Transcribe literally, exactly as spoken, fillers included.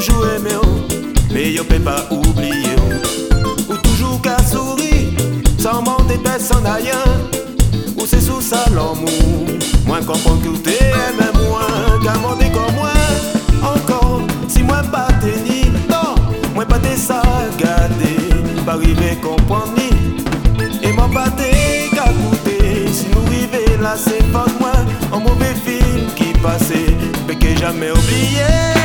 toujours aimé, mais yo peut pas oublier. Ou toujours qu'à sourire, sans monter personne ailleurs. Ou c'est sous ça l'amour, moins comprendre que t'es aimé moins, qu'à monter comme moi. Encore, si moi pas tenir, non, moi pas t'es ça garder, pas arriver comprendre ni. Et moi pas t'es qu'à goûter, si nous arriver là c'est pas moi, un mauvais film qui passait, mais que jamais oublié.